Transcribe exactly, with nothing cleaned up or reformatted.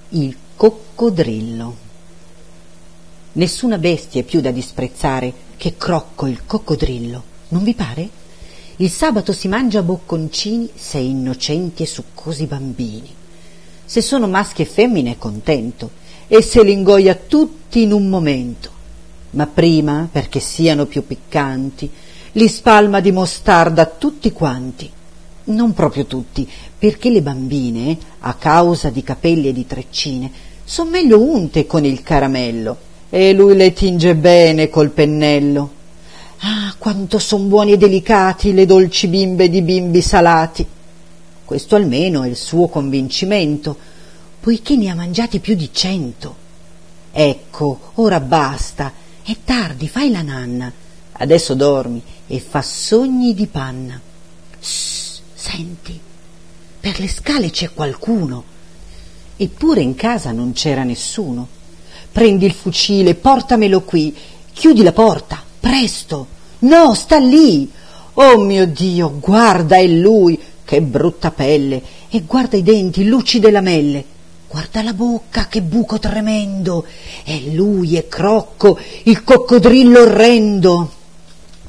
Il coccodrillo. Nessuna bestia è più da disprezzare che Crocco il coccodrillo, non vi pare? Il sabato si mangia bocconcini se è innocenti e succosi bambini. Se sono maschi e femmine è contento e se li ingoia tutti in un momento. Ma prima, perché siano più piccanti, li spalma di mostarda tutti quanti. Non proprio tutti, perché le bambine, a causa di capelli e di treccine, son meglio unte con il caramello e lui le tinge bene col pennello. Ah, quanto son buoni e delicati le dolci bimbe di bimbi salati! Questo almeno è il suo convincimento, poiché ne ha mangiati più di cento. Ecco, ora basta, è tardi, fai la nanna. Adesso dormi e fa sogni di panna. Shh, senti, per le scale c'è qualcuno. Eppure in casa non c'era nessuno. Prendi il fucile, portamelo qui, chiudi la porta, presto. No, sta lì. Oh mio Dio, guarda, è lui, che brutta pelle, e guarda i denti, lucide lamelle. Guarda la bocca, che buco tremendo. È lui, è Crocco, il coccodrillo orrendo.